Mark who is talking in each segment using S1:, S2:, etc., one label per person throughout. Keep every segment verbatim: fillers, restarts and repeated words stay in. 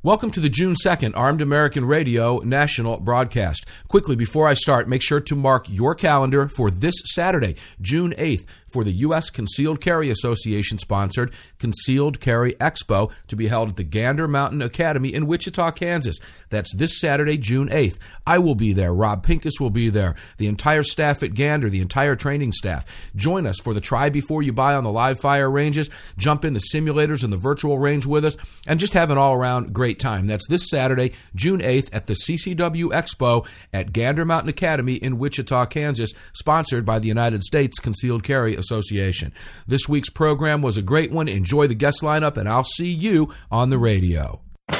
S1: Welcome to the June second Armed American Radio National Broadcast. Quickly, before I start, make sure to mark your calendar for this Saturday, June eighth, for the U S Concealed Carry Association-sponsored Concealed Carry Expo to be held at the Gander Mountain Academy in Wichita, Kansas. That's this Saturday, June eighth. I will be there. Rob Pincus will be there. The entire staff at Gander, the entire training staff. Join us for the try before you buy on the live fire ranges, jump in the simulators and the virtual range with us, and just have an all-around great time. That's this Saturday, June eighth, at the C C W Expo at Gander Mountain Academy in Wichita, Kansas, sponsored by the United States Concealed Carry Association. This week's program was a great one. Enjoy the guest lineup, and I'll see you on the radio.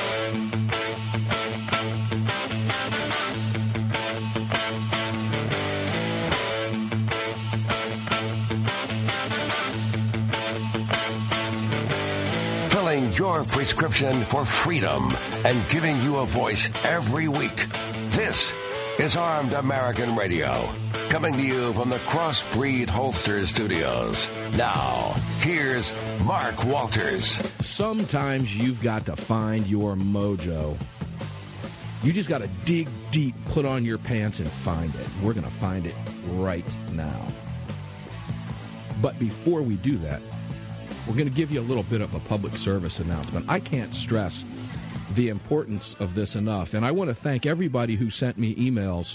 S2: Filling your prescription for freedom and giving you a voice every week. This is Armed American Radio, coming to you from the Crossbreed Holster Studios. Now, here's Mark Walters.
S3: Sometimes you've got to find your mojo. You just got to dig deep, put on your pants, and find it. We're going to find it right now. But before we do that, we're going to give you a little bit of a public service announcement. I can't stress the importance of this enough, and I want to thank everybody who sent me emails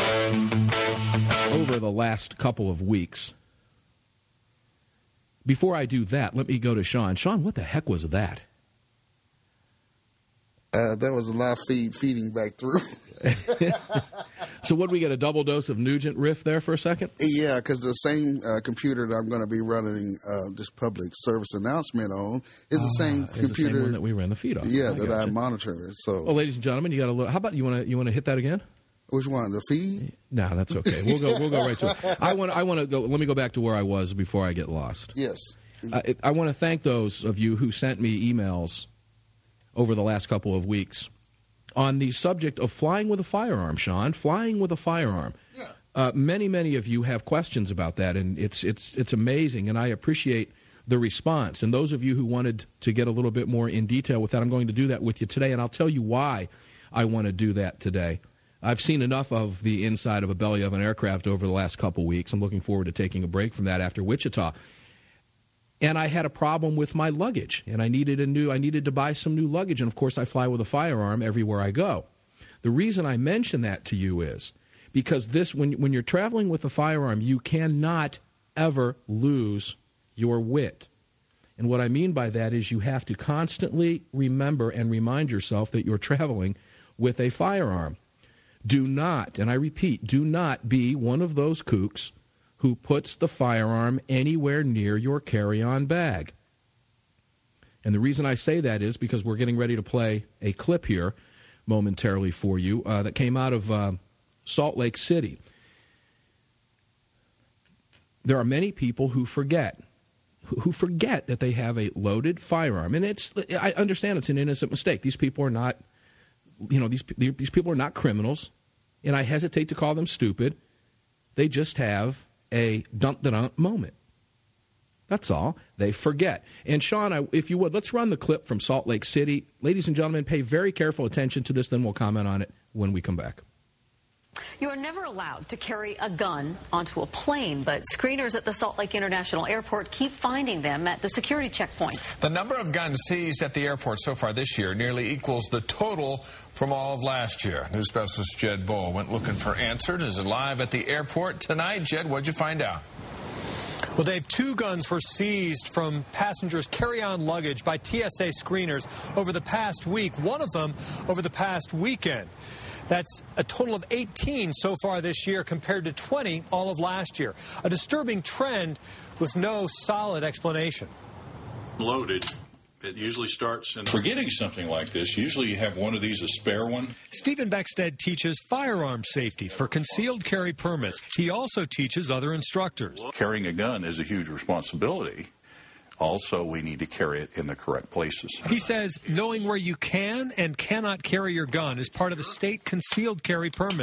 S3: over the last couple of weeks. Before I do that, let me go to Sean. Sean, what the heck was that?
S4: Uh, that was a live feed feeding back through.
S3: So what, we get a double dose of Nugent riff there for a second?
S4: Yeah, because the same uh, computer that I'm going to be running uh, this public service announcement on is the
S3: ah,
S4: same
S3: is
S4: computer
S3: the same one that we ran the feed on.
S4: Yeah,
S3: I
S4: that
S3: gotcha.
S4: I monitor. So,
S3: well, ladies and gentlemen, you got a little. How about you want to you want to hit that again?
S4: Which one? The feed?
S3: No, that's okay. We'll go. We'll go right to it. I want. I want to go. Let me go back to where I was before I get lost.
S4: Yes.
S3: Uh, it, I want to thank those of you who sent me emails over the last couple of weeks on the subject of flying with a firearm, Sean. Flying with a firearm.
S4: Yeah.
S3: Uh, many, many of you have questions about that, and it's it's it's amazing, and I appreciate the response. And those of you who wanted to get a little bit more in detail with that, I'm going to do that with you today, and I'll tell you why I want to do that today. I've seen enough of the inside of a belly of an aircraft over the last couple weeks. I'm looking forward to taking a break from that after Wichita. And I had a problem with my luggage, and I needed a new I needed to buy some new luggage, and of course I fly with a firearm everywhere I go. The reason I mention that to you is because this when when you're traveling with a firearm, you cannot ever lose your wit. And what I mean by that is you have to constantly remember and remind yourself that you're traveling with a firearm. Do not, and I repeat, do not be one of those kooks who puts the firearm anywhere near your carry-on bag. And the reason I say that is because we're getting ready to play a clip here momentarily for you uh, that came out of uh, Salt Lake City. There are many people who forget, who forget that they have a loaded firearm. And it's, I understand it's an innocent mistake. These people are not, you know, these these people are not criminals, and I hesitate to call them stupid. They just have a dunk-da-dunk moment. That's all. They forget. And, Sean, I, if you would, let's run the clip from Salt Lake City. Ladies and gentlemen, pay very careful attention to this, then we'll comment on it when we come back.
S5: You are never allowed to carry a gun onto a plane, but screeners at the Salt Lake International Airport keep finding them at the security checkpoints.
S6: The number of guns seized at the airport so far this year nearly equals the total from all of last year. News specialist Jed Bowl went looking for answers. Is live at the airport tonight. Jed, what'd you find out?
S7: Well, Dave, two guns were seized from passengers' carry-on luggage by T S A screeners over the past week, one of them over the past weekend. That's a total of eighteen so far this year compared to twenty all of last year. A disturbing trend with no solid explanation.
S8: Loaded. It usually starts in...
S9: Forgetting something like this, usually you have one of these, a spare one.
S7: Stephen Beckstead teaches firearm safety for concealed carry permits. He also teaches other instructors.
S9: Carrying a gun is a huge responsibility. Also, we need to carry it in the correct places.
S7: He says knowing where you can and cannot carry your gun is part of the state concealed carry permit.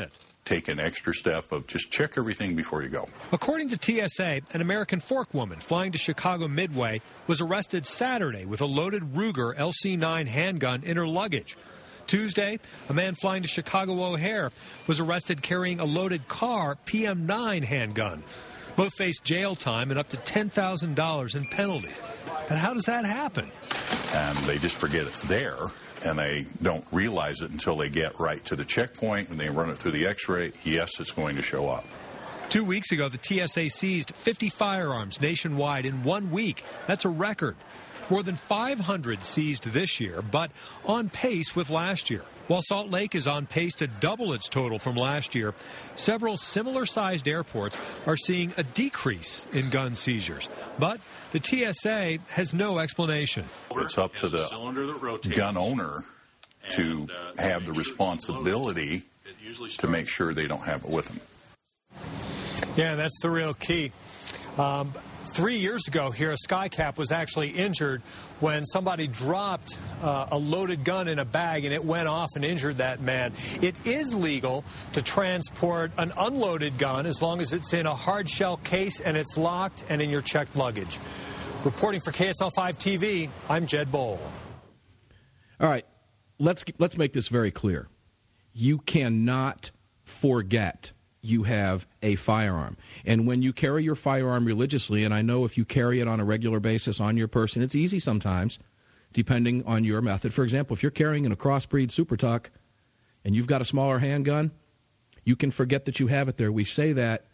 S9: take an extra step of just check everything before you go.
S7: According to T S A, an American Fork woman flying to Chicago Midway was arrested Saturday with a loaded Ruger L C nine handgun in her luggage. Tuesday, a man flying to Chicago O'Hare was arrested carrying a loaded car P M nine handgun. Both face jail time and up to ten thousand dollars in penalties. But how does that happen?
S9: And they just forget it's there, and they don't realize it until they get right to the checkpoint and they run it through the x-ray. Yes, it's going to show up.
S7: Two weeks ago, the T S A seized fifty firearms nationwide in one week. That's a record. More than five hundred seized this year, but on pace with last year. While Salt Lake is on pace to double its total from last year, several similar-sized airports are seeing a decrease in gun seizures. But the T S A has no explanation.
S9: It's up to the gun owner to have the responsibility to make sure they don't have it with them.
S7: Yeah, that's the real key. Um, Three years ago here, a skycap was actually injured when somebody dropped uh, a loaded gun in a bag and it went off and injured that man. It is legal to transport an unloaded gun as long as it's in a hard shell case and it's locked and in your checked luggage. Reporting for K S L five T V, I'm Jed Bowl.
S3: All right, let's let's make this very clear. You cannot forget you have a firearm. And when you carry your firearm religiously, and I know if you carry it on a regular basis on your person, it's easy sometimes, depending on your method. For example, if you're carrying an a crossbreed Super Tuck and you've got a smaller handgun, you can forget that you have it there. We say that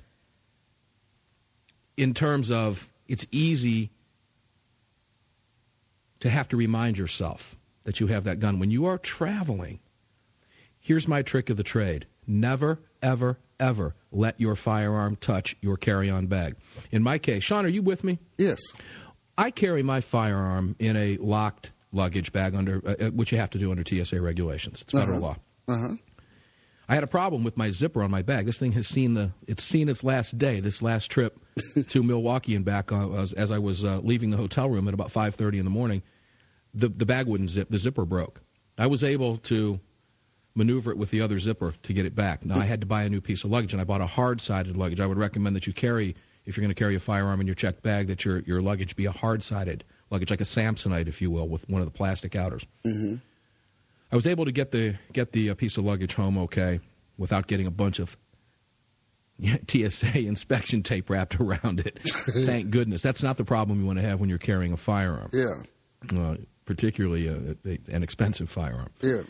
S3: in terms of it's easy to have to remind yourself that you have that gun. When you are traveling, here's my trick of the trade. Never, ever, ever let your firearm touch your carry-on bag. In my case, Sean, are you with me?
S4: Yes.
S3: I carry my firearm in a locked luggage bag, under uh, which you have to do under T S A regulations. It's federal
S4: uh-huh.
S3: law.
S4: Uh-huh.
S3: I had a problem with my zipper on my bag. This thing has seen the it's seen its last day. This last trip to Milwaukee and back, uh, as, as I was uh, leaving the hotel room at about five thirty in the morning, the the bag wouldn't zip. The zipper broke. I was able to maneuver it with the other zipper to get it back. Now, I had to buy a new piece of luggage, and I bought a hard-sided luggage. I would recommend that you carry, if you're going to carry a firearm in your checked bag, that your, your luggage be a hard-sided luggage, like a Samsonite, if you will, with one of the plastic outers.
S4: Mm-hmm.
S3: I was able to get the get the uh, piece of luggage home okay without getting a bunch of T S A inspection tape wrapped around it. Thank goodness. That's not the problem you want to have when you're carrying a firearm.
S4: Yeah.
S3: Uh, particularly a, a, an expensive firearm.
S4: Yeah.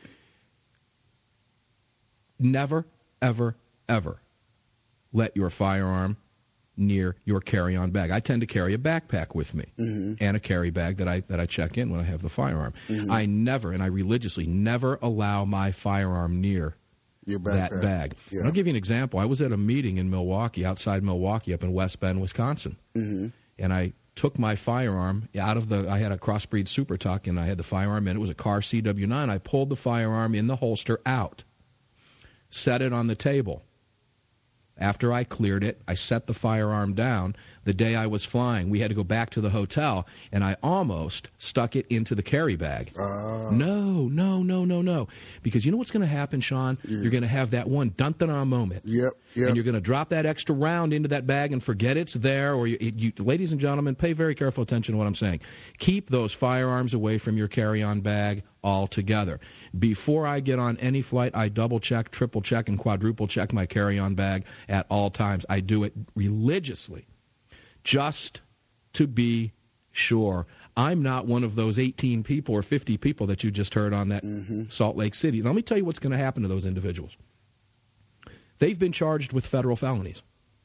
S3: Never, ever, ever let your firearm near your carry-on bag. I tend to carry a backpack with me
S4: mm-hmm.
S3: and a carry bag that I that I check in when I have the firearm. Mm-hmm. I never, and I religiously never allow my firearm near
S4: your
S3: that bag.
S4: Yeah.
S3: I'll give you an example. I was at a meeting in Milwaukee, outside Milwaukee, up in West Bend, Wisconsin,
S4: mm-hmm.
S3: and I took my firearm out of the, I had a crossbreed Super Tuck, and I had the firearm in it. It was a Car C W nine. I pulled the firearm in the holster out, set it on the table. After I cleared it, I set the firearm down. The day I was flying, we had to go back to the hotel, and I almost stuck it into the carry bag.
S4: Uh,
S3: no, no, no, no, no. Because you know what's going to happen, Sean? Yeah. You're going to have that one dun-dun-dun moment.
S4: Yep, yep.
S3: And you're going to drop that extra round into that bag and forget it's there. Or you, you, ladies and gentlemen, pay very careful attention to what I'm saying. Keep those firearms away from your carry-on bag altogether. Before I get on any flight, I double-check, triple-check, and quadruple-check my carry-on bag at all times. I do it religiously, just to be sure. I'm not one of those eighteen people or fifty people that you just heard on that mm-hmm. Salt Lake City. Now, let me tell you what's going to happen to those individuals. They've been charged with federal felonies.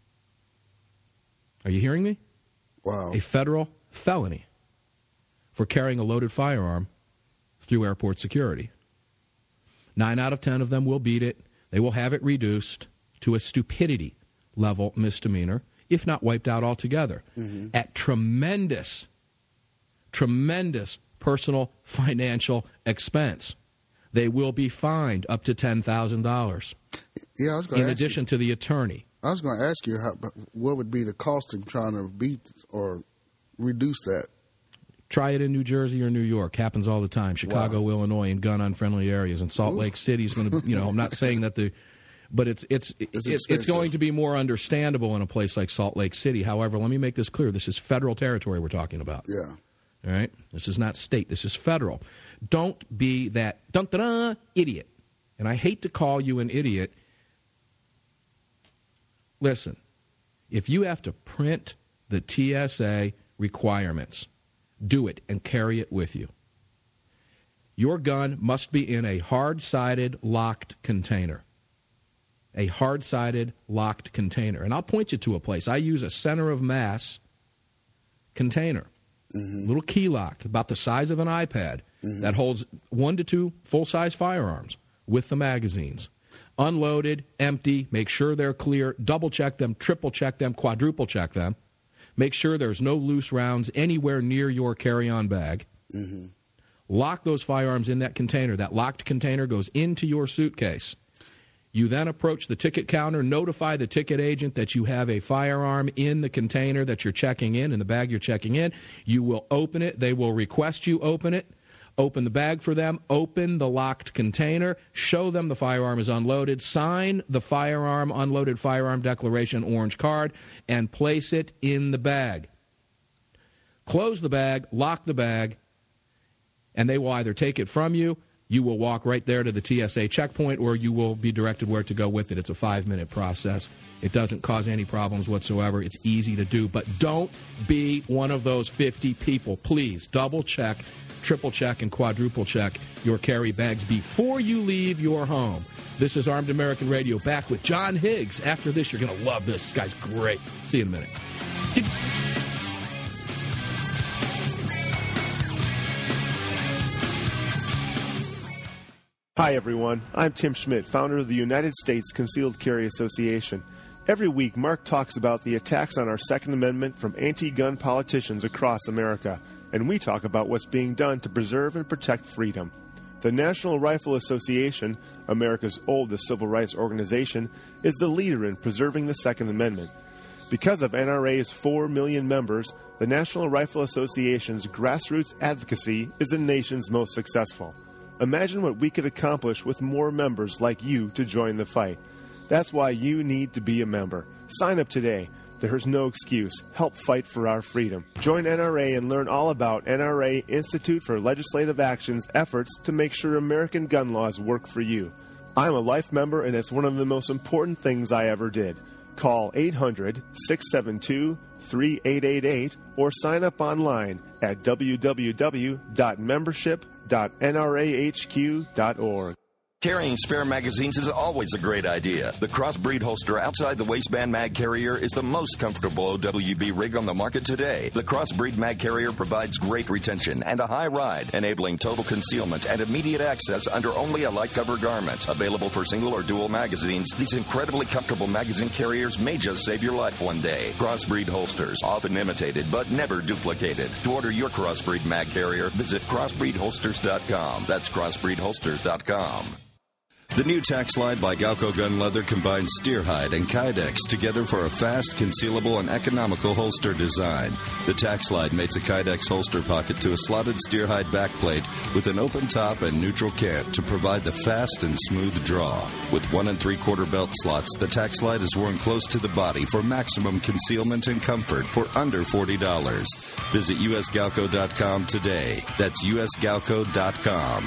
S3: Are you hearing me?
S4: Wow.
S3: A federal felony for carrying a loaded firearm through airport security. Nine out of ten of them will beat it. They will have it reduced to a stupidity level misdemeanor, if not wiped out altogether, mm-hmm. at tremendous, tremendous personal financial expense. They will be fined up to ten thousand dollars.
S4: Yeah, I was going
S3: in
S4: to ask
S3: addition
S4: you,
S3: to the attorney.
S4: I was going to ask you how, what would be the cost of trying to beat or reduce that?
S3: Try it in New Jersey or New York. Happens all the time. Chicago,
S4: wow.
S3: Illinois, in gun-unfriendly areas. And Salt Ooh. Lake City is going to, you know, I'm not saying that the but it's it's
S4: It's
S3: it's, it's going to be more understandable in a place like Salt Lake City. However, let me make this clear: this is federal territory we're talking about.
S4: Yeah.
S3: All right, this is not state. This is federal. Don't be that dun, dun, dun, idiot. And I hate to call you an idiot. Listen, if you have to print the T S A requirements, do it and carry it with you. Your gun must be in a hard-sided, locked container. A hard-sided, locked container. And I'll point you to a place. I use a center of mass container, mm-hmm. little key lock, about the size of an iPad, mm-hmm. that holds one to two full-size firearms with the magazines. Unloaded, empty, make sure they're clear, double-check them, triple-check them, quadruple-check them. Make sure there's no loose rounds anywhere near your carry-on bag.
S4: Mm-hmm.
S3: Lock those firearms in that container. That locked container goes into your suitcase. You then approach the ticket counter, notify the ticket agent that you have a firearm in the container that you're checking in, in the bag you're checking in. You will open it. They will request you open it. Open the bag for them, open the locked container, show them the firearm is unloaded, sign the firearm, unloaded firearm declaration orange card, and place it in the bag. Close the bag, lock the bag, and they will either take it from you, you will walk right there to the T S A checkpoint, or you will be directed where to go with it. It's a five-minute process. It doesn't cause any problems whatsoever. It's easy to do. But don't be one of those fifty people. Please double-check, triple-check, and quadruple-check your carry bags before you leave your home. This is Armed American Radio, back with John Higgs. After this, you're going to love this. This guy's great. See you in a minute.
S10: Hi, everyone. I'm Tim Schmidt, founder of the United States Concealed Carry Association. Every week, Mark talks about the attacks on our Second Amendment from anti-gun politicians across America, and we talk about what's being done to preserve and protect freedom. The National Rifle Association, America's oldest civil rights organization, is the leader in preserving the Second Amendment. Because of N R A's four million members, the National Rifle Association's grassroots advocacy is the nation's most successful. Imagine what we could accomplish with more members like you to join the fight. That's why you need to be a member. Sign up today. There's no excuse. Help fight for our freedom. Join N R A and learn all about N R A Institute for Legislative Action's efforts to make sure American gun laws work for you. I'm a life member, and it's one of the most important things I ever did. Call eight hundred, six seven two, three eight eight eight or sign up online at w w w dot membership dot n r a h q dot org.
S11: Carrying spare magazines is always a great idea. The Crossbreed holster outside the waistband mag carrier is the most comfortable O W B rig on the market today. The Crossbreed mag carrier provides great retention and a high ride, enabling total concealment and immediate access under only a light cover garment. Available for single or dual magazines, these incredibly comfortable magazine carriers may just save your life one day. Crossbreed holsters, often imitated but never duplicated. To order your Crossbreed mag carrier, visit crossbreed holsters dot com. That's crossbreed holsters dot com.
S12: The new Tac Slide by Galco Gun Leather combines steer hide and Kydex together for a fast, concealable, and economical holster design. The Tac Slide mates a Kydex holster pocket to a slotted steer hide backplate with an open top and neutral cant to provide the fast and smooth draw. With one and three quarter belt slots, the Tac Slide is worn close to the body for maximum concealment and comfort for under forty dollars. Visit u s galco dot com today. That's u s galco dot com.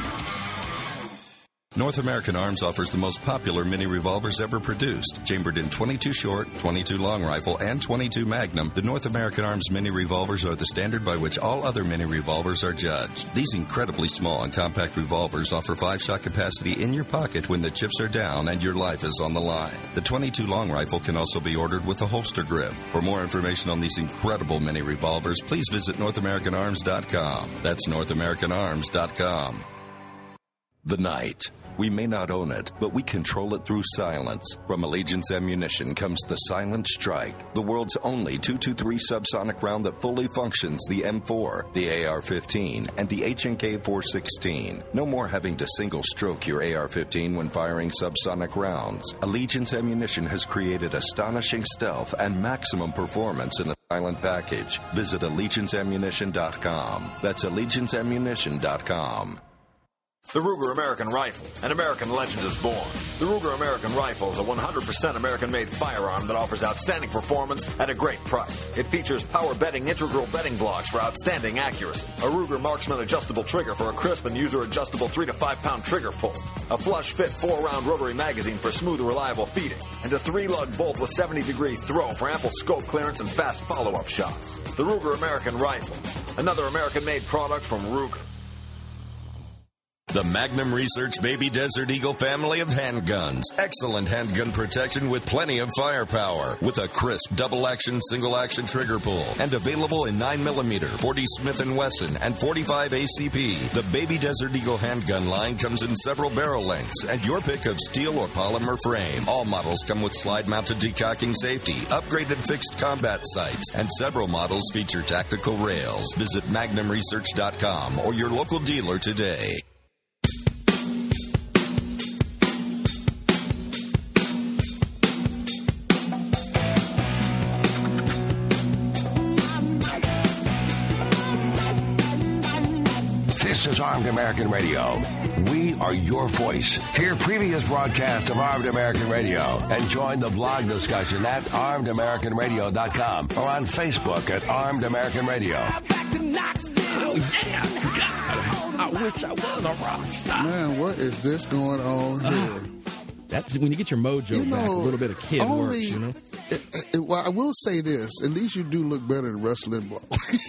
S12: North American Arms offers the most popular mini revolvers ever produced. Chambered in twenty-two short, twenty-two long rifle, and twenty-two magnum, the North American Arms mini revolvers are the standard by which all other mini revolvers are judged. These incredibly small and compact revolvers offer five-shot capacity in your pocket when the chips are down and your life is on the line. The twenty-two long rifle can also be ordered with a holster grip. For more information on these incredible mini revolvers, please visit north american arms dot com. That's north american arms dot com.
S11: The night. We may not own it, but we control it through silence. From Allegiance Ammunition comes the Silent Strike, the world's only two twenty-three subsonic round that fully functions the M four, the A R fifteen, and the H and K four sixteen. No more having to single-stroke your A R fifteen when firing subsonic rounds. Allegiance Ammunition has created astonishing stealth and maximum performance in a silent package. Visit allegiance ammunition dot com. That's allegiance ammunition dot com.
S13: The Ruger American Rifle. An American legend is born. The Ruger American Rifle is a one hundred percent American-made firearm that offers outstanding performance at a great price. It features power bedding integral bedding blocks for outstanding accuracy, a Ruger Marksman adjustable trigger for a crisp and user-adjustable three to five pound trigger pull, a flush-fit four-round rotary magazine for smooth, reliable feeding, and a three-lug bolt with seventy degree throw for ample scope clearance and fast follow-up shots. The Ruger American Rifle. Another American-made product from Ruger.
S12: The Magnum Research Baby Desert Eagle family of handguns. Excellent handgun protection with plenty of firepower. With a crisp double-action, single-action trigger pull. And available in nine millimeter, forty Smith and Wesson, and forty-five A C P. The Baby Desert Eagle handgun line comes in several barrel lengths and your pick of steel or polymer frame. All models come with slide-mounted decocking safety, upgraded fixed combat sights, and several models feature tactical rails. Visit magnum research dot com or your local dealer today.
S2: This is Armed American Radio. We are your voice. Hear previous broadcasts of Armed American Radio and join the blog discussion at armed american radio dot com or on Facebook at Armed American Radio.
S3: Oh, yeah. God, I wish I was a rock star.
S4: Man, what is this going on here?
S3: That's when you get your mojo
S4: You know,
S3: back. A little bit of kid
S4: only,
S3: works, you know.
S4: It, it, well, I will say this: at least you do look better than Rush Limbaugh.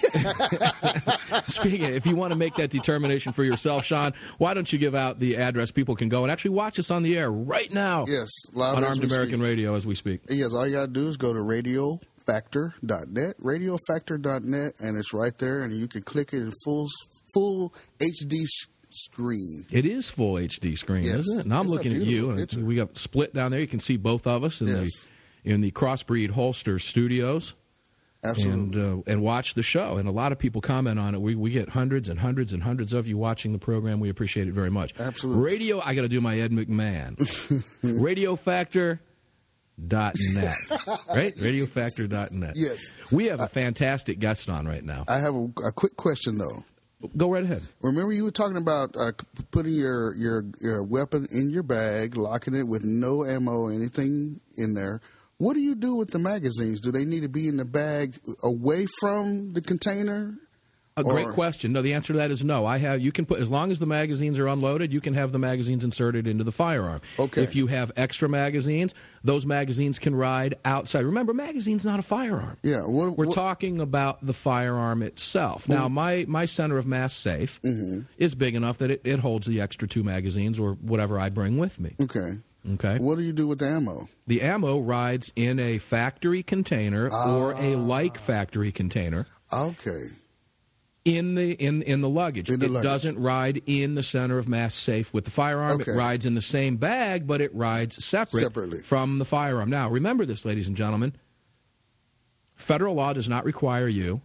S3: Speaking of, if you want to make that determination for yourself, Sean, why don't you give out the address people can go and actually watch us on the air right now?
S4: Yes, live
S3: on
S4: as
S3: Armed
S4: we
S3: American
S4: speak.
S3: Radio as we speak.
S4: Yes, all you got to do is go to radio factor dot net, radio factor dot net, and it's right there, and you can click it in full full H D screen.
S3: It is full H D screen,
S4: Yes.
S3: isn't it? And I'm
S4: It's a
S3: looking at you,
S4: beautiful
S3: and
S4: picture.
S3: we got split down there. You can see both of us in
S4: Yes.
S3: the in the Crossbreed Holster Studios.
S4: Absolutely.
S3: And, uh, and watch the show. And a lot of people comment on it. We we get hundreds and hundreds and hundreds of you watching the program. We appreciate it very much.
S4: Absolutely.
S3: Radio, I got to do my Ed McMahon. radio factor dot net. Right? radio factor dot net.
S4: Yes.
S3: We have a fantastic guest on right now.
S4: I have a, a quick question, though.
S3: Go right ahead.
S4: Remember you were talking about uh, c- putting your, your, your weapon in your bag, locking it with no ammo, anything in there. What do you do with the magazines? Do they need to be in the bag away from the container?
S3: A great
S4: Or-
S3: question. No, the answer to that is no. I have you can put as long as the magazines are unloaded, you can have the magazines inserted into the firearm.
S4: Okay.
S3: If you have extra magazines, those magazines can ride outside. Remember, magazine's not a firearm.
S4: Yeah. What,
S3: We're
S4: what,
S3: talking about the firearm itself. Now, my, my center of mass safe
S4: Mm-hmm.
S3: is big enough that it, it holds the extra two magazines or whatever I bring with me.
S4: Okay.
S3: Okay.
S4: What do you do with the ammo?
S3: The ammo rides in a factory container or a like factory container.
S4: Okay.
S3: In the in in the luggage.
S4: In the
S3: it
S4: luggage.
S3: doesn't ride in the center of mass safe with the firearm.
S4: Okay.
S3: It rides in the same bag, but it rides separate
S4: Separately.
S3: from the firearm. Now, remember this, ladies and gentlemen. Federal law does not require you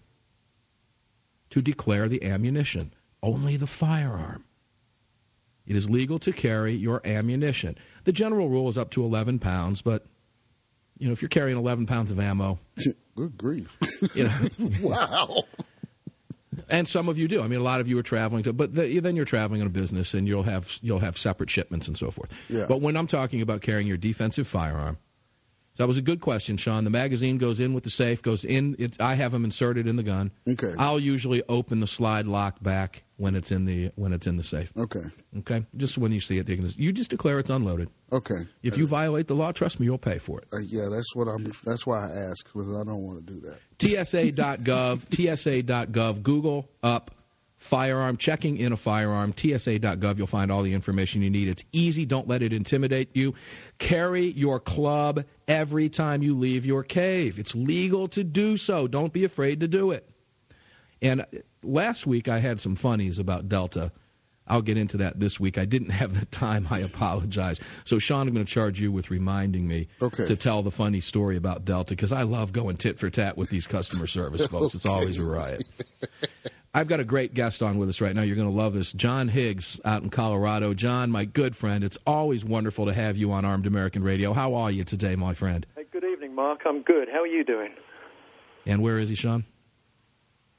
S3: to declare the ammunition, only the firearm. It is legal to carry your ammunition. The general rule is up to eleven pounds, but you know, if you're carrying eleven pounds of ammo,
S4: Good grief.
S3: you know,
S4: Wow.
S3: and some of you do. I mean, a lot of you are traveling to, but the, then you're traveling on a business, and you'll have you'll have separate shipments and so forth.
S4: Yeah.
S3: But when I'm talking about carrying your defensive firearm, so that was a good question, Sean. The magazine goes in with the safe, goes in. It's, I have them inserted in the gun.
S4: Okay.
S3: I'll usually open the slide lock back when it's in the when it's in the safe.
S4: Okay.
S3: Okay. Just when you see it, you can just, you just declare it's unloaded.
S4: Okay.
S3: If you violate the law, trust me, you'll pay for it.
S4: Uh, yeah, that's what I'm. That's why I asked, because I don't want to do that.
S3: T S A dot gov, T S A dot gov, Google up firearm, checking in a firearm, T S A dot gov. You'll find all the information you need. It's easy. Don't let it intimidate you. Carry your club every time you leave your cave. It's legal to do so. Don't be afraid to do it. And last week I had some funnies about Delta. I'll get into that this week. I didn't have the time. I apologize. So, Sean, I'm going to charge you with reminding me
S4: Okay.
S3: to tell the funny story about Delta, because I love going tit for tat with these customer service folks. It's always a riot. I've got a great guest on with us right now. You're going to love this. John Higgs out in Colorado. John, my good friend, it's always wonderful to have you on Armed American Radio. How are you today, my friend?
S14: Hey, good evening, Mark. I'm good. How are you doing?
S3: And where is he, Sean?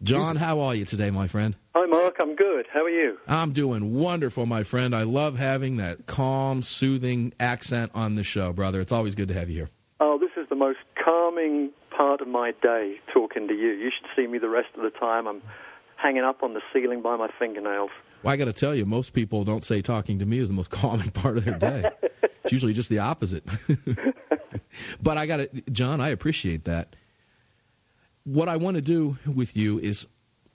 S3: John, how are you today, my friend?
S14: Hi, Mark. I'm good. How are you?
S3: I'm doing wonderful, my friend. I love having that calm, soothing accent on the show, brother. It's always good to have you here.
S14: Oh, this is the most calming part of my day, talking to you. You should see me the rest of the time. I'm hanging up on the ceiling by my fingernails.
S3: Well, I got to tell you, most people don't say talking to me is the most calming part of their day. It's usually just the opposite. But I got to, John, I appreciate that. What I want to do with you is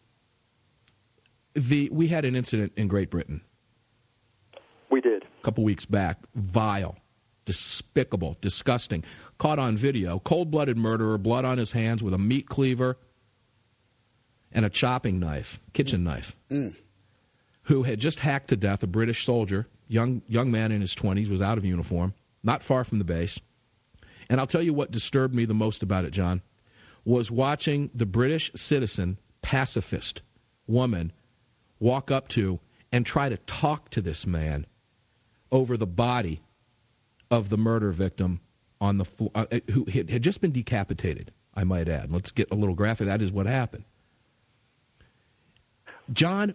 S3: the we had an incident in Great Britain.
S14: We did.
S3: A couple weeks back. Vile, despicable, disgusting. Caught on video. Cold-blooded murderer, blood on his hands with a meat cleaver and a chopping knife, kitchen knife,
S4: Mm.
S3: who had just hacked to death a British soldier, young young man in his twenties, was out of uniform, not far from the base. And I'll tell you what disturbed me the most about it, John, was watching the British citizen, pacifist woman, walk up to and try to talk to this man over the body of the murder victim on the flo- uh, who had just been decapitated, I might add. Let's get a little graphic. That is what happened. John,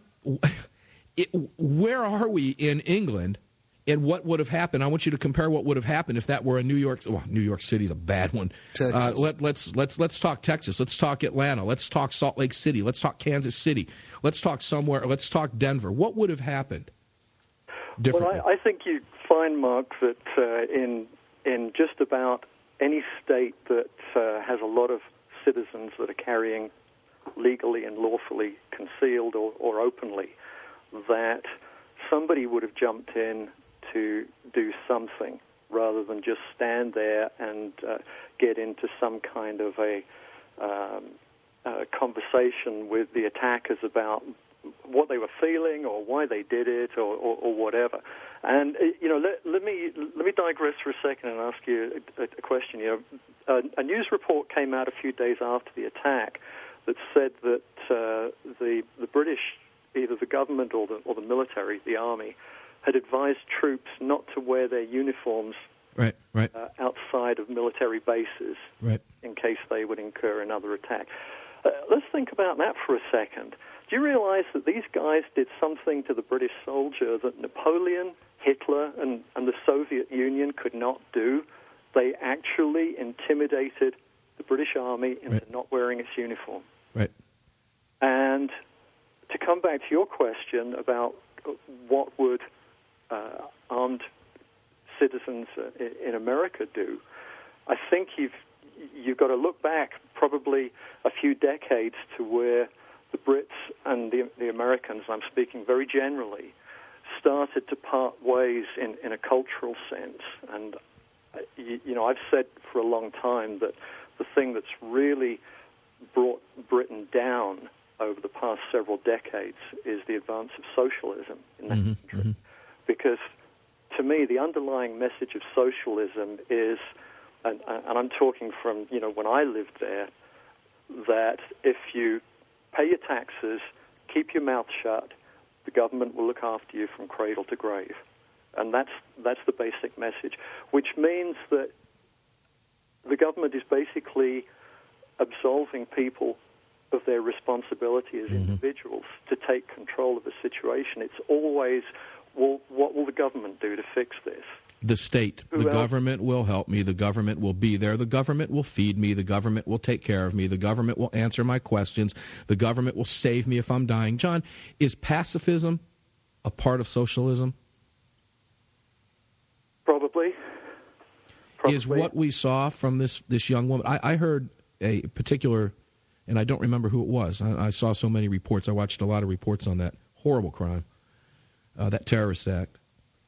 S3: it, where are we in England, and what would have happened? I want you to compare what would have happened if that were a New York. Well, New York City's a bad one.
S4: Texas.
S3: Uh, let, let's let's let's talk Texas. Let's talk Atlanta. Let's talk Salt Lake City. Let's talk Kansas City. Let's talk somewhere. Let's talk Denver. What would have happened differently?
S14: Well, I, I think you find, Mark, that uh, in in just about any state that uh, has a lot of citizens that are carrying legally and lawfully concealed or, or openly, that somebody would have jumped in to do something rather than just stand there and uh, get into some kind of a um, uh, conversation with the attackers about what they were feeling or why they did it or, or, or whatever. And, uh, you know, let, let me let me digress for a second and ask you a, a question. You know, a, a news report came out a few days after the attack that said that uh, the the British, either the government or the or the military, the army, had advised troops not to wear their uniforms
S3: right, right.
S14: Uh, outside of military bases
S3: right.
S14: in case they would incur another attack. Uh, let's think about that for a second. Do you realize that these guys did something to the British soldier that Napoleon, Hitler, and, and the Soviet Union could not do? They actually intimidated the British Army into
S3: right.
S14: not wearing its uniform.
S3: Right.
S14: And to come back to your question about what would uh, armed citizens uh, in America do, I think you've you've got to look back probably a few decades to where the Brits and the, the Americans, I'm speaking very generally, started to part ways in, in a cultural sense. And, uh, you, you know, I've said for a long time that the thing that's really brought Britain down over the past several decades is the advance of socialism in that
S3: mm-hmm,
S14: country.
S3: Mm-hmm.
S14: Because to me, the underlying message of socialism is, and, and I'm talking from, you know, when I lived there, that if you pay your taxes, keep your mouth shut, the government will look after you from cradle to grave. And that's that's the basic message, which means that the government is basically absolving people of their responsibility as mm-hmm. individuals to take control of the situation. It's always, well, what will the government do to fix this?
S3: The state.
S14: Who
S3: the
S14: else?
S3: Government will help me. The government will be there. The government will feed me. The government will take care of me. The government will answer my questions. The government will save me if I'm dying. John, is pacifism a part of socialism?
S14: Probably. Probably.
S3: Is what we saw from this, this young woman. I, I heard a particular, and I don't remember who it was. I, I saw so many reports. I watched a lot of reports on that horrible crime, uh, that terrorist act.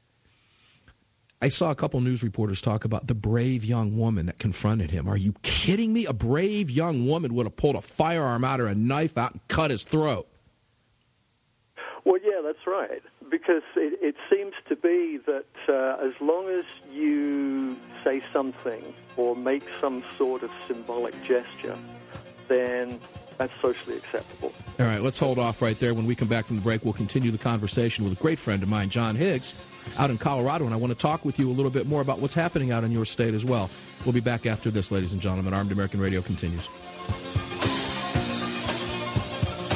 S3: I saw a couple news reporters talk about the brave young woman that confronted him. Are you kidding me? A brave young woman would have pulled a firearm out or a knife out and cut his throat.
S14: Well, yeah, that's right. Because it, it seems to be that uh, as long as you say something or make some sort of symbolic gesture, then that's socially acceptable.
S3: All right, let's hold off right there. When we come back from the break, we'll continue the conversation with a great friend of mine, John Higgs, out in Colorado, and I want to talk with you a little bit more about what's happening out in your state as well. We'll be back after this, ladies and gentlemen. Armed American Radio continues.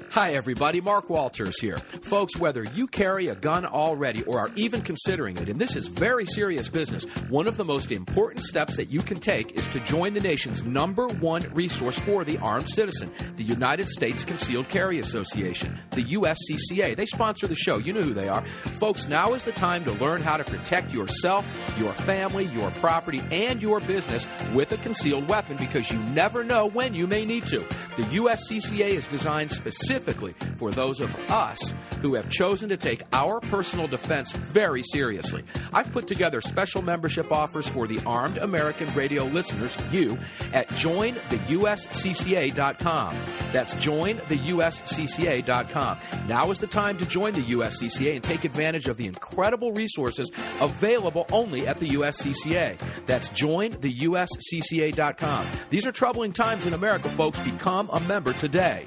S15: Hi, everybody. Mark Walters here. Folks, whether you carry a gun already or are even considering it, and this is very serious business, one of the most important steps that you can take is to join the nation's number one resource for the armed citizen, the United States Concealed Carry Association, the U S C C A. They sponsor the show. You know who they are. Folks, now is the time to learn how to protect yourself, your family, your property, and your business with a concealed weapon, because you never know when you may need to. The U S C C A is designed specifically for those of us who have chosen to take our personal defense very seriously. I've put together special membership offers for the Armed American Radio listeners, you, at join the U S C C A dot com. That's join the U S C C A dot com. Now is the time to join the U S C C A and take advantage of the incredible resources available only at the U S C C A. That's join the U S C C A dot com. These are troubling times in America, folks. Become a member today.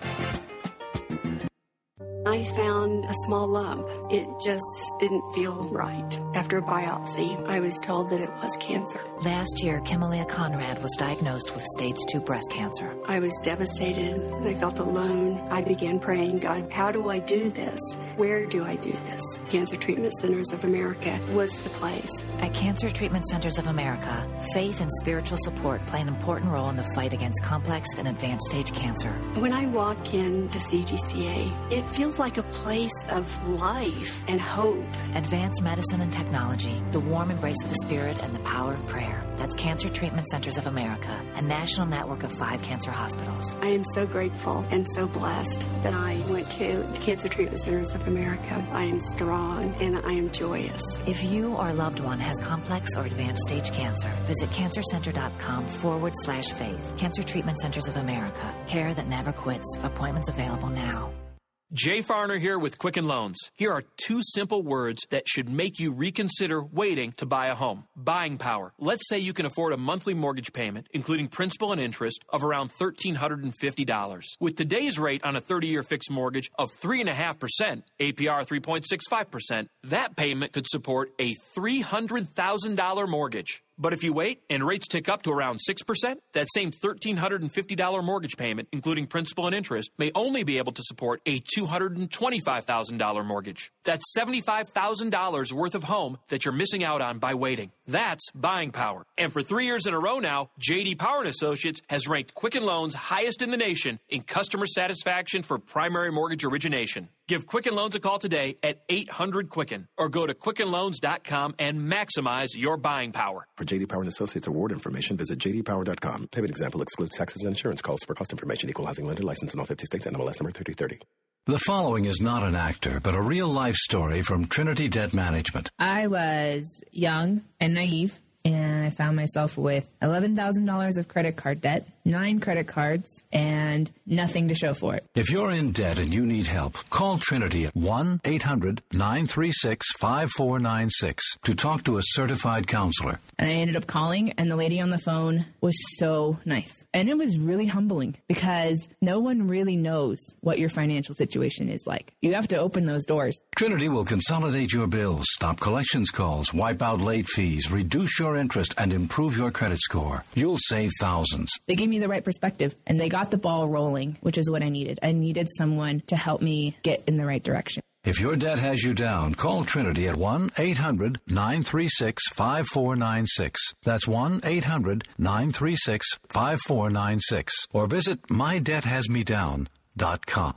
S16: I found a small lump. It just didn't feel right. After a biopsy, I was told that it was cancer.
S17: Last year, Kimalia Conrad was diagnosed with stage two breast cancer.
S16: I was devastated. I felt alone. I began praying, God, how do I do this? Where do I do this? Cancer Treatment Centers of America was the place.
S17: At Cancer Treatment Centers of America, faith and spiritual support play an important role in the fight against complex and advanced stage cancer.
S16: When I walk into C T C A, it feels like a place of life and hope.
S17: Advanced medicine and technology, the warm embrace of the spirit, and the power of prayer. That's Cancer Treatment Centers of America, a national network of five cancer hospitals.
S16: I am so grateful and so blessed that I went to the Cancer Treatment Centers of America. I am strong and I am joyous.
S17: If you or a loved one has complex or advanced stage cancer, visit cancercenter.com forward slash faith. Cancer Treatment Centers of America. Care that never quits. Appointments available now.
S18: Jay Farner here with Quicken Loans. Here are two simple words that should make you reconsider waiting to buy a home. Buying power. Let's say you can afford a monthly mortgage payment, including principal and interest, of around one thousand three hundred fifty dollars. With today's rate on a thirty-year fixed mortgage of three point five percent, A P R three point six five percent, that payment could support a three hundred thousand dollars mortgage. But if you wait and rates tick up to around six percent, that same one thousand three hundred fifty dollars mortgage payment, including principal and interest, may only be able to support a two hundred twenty-five thousand dollars mortgage. That's seventy-five thousand dollars worth of home that you're missing out on by waiting. That's buying power. And for three years in a row now, J D Power and Associates has ranked Quicken Loans highest in the nation in customer satisfaction for primary mortgage origination. Give Quicken Loans a call today at eight hundred Quicken or go to quicken loans dot com and maximize your buying power.
S19: For J D Power and Associates award information, visit j d power dot com. Payment example excludes taxes and insurance costs. For cost information, equal housing lender license in all fifty states, N M L S number thirty thirty.
S20: The following is not an actor, but a real life story from Trinity Debt Management.
S21: I was young and naive, and I found myself with eleven thousand dollars of credit card debt, nine credit cards, and nothing to show for it.
S20: If you're in debt and you need help, call Trinity at one eight hundred nine three six five four nine six to talk to a certified counselor.
S21: And I ended up calling, and the lady on the phone was so nice. And it was really humbling because no one really knows what your financial situation is like. You have to open those doors.
S20: Trinity will consolidate your bills, stop collections calls, wipe out late fees, reduce your interest, and improve your credit score. You'll save thousands.
S21: They gave me the right perspective, and they got the ball rolling, which is what I needed. I needed someone to help me get in the right direction.
S20: If your debt has you down, call Trinity at one eight hundred nine three six five four nine six. That's one eight hundred nine three six five four nine six. Or visit my debt has me down dot com.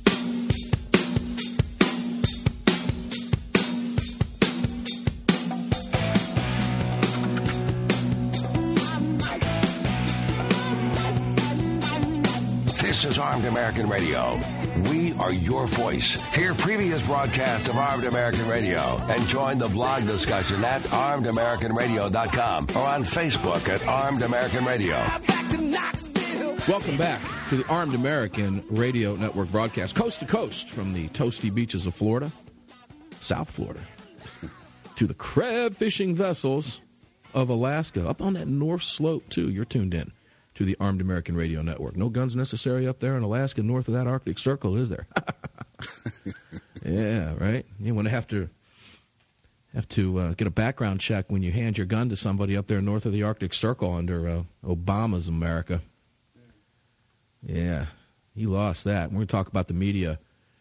S2: This is Armed American Radio. We are your voice. Hear previous broadcasts of Armed American Radio and join the blog discussion at armed american radio dot com or on Facebook at Armed American Radio.
S3: Welcome back to the Armed American Radio Network broadcast, coast to coast from the toasty beaches of Florida, South Florida, to the crab fishing vessels of Alaska, up on that North Slope, too. You're tuned in to the Armed American Radio Network. No guns necessary up there in Alaska, north of that Arctic Circle, is there? Yeah, right? You want to have to have to uh, get a background check when you hand your gun to somebody up there north of the Arctic Circle under uh, Obama's America. Yeah. He lost that. We're going to talk about the media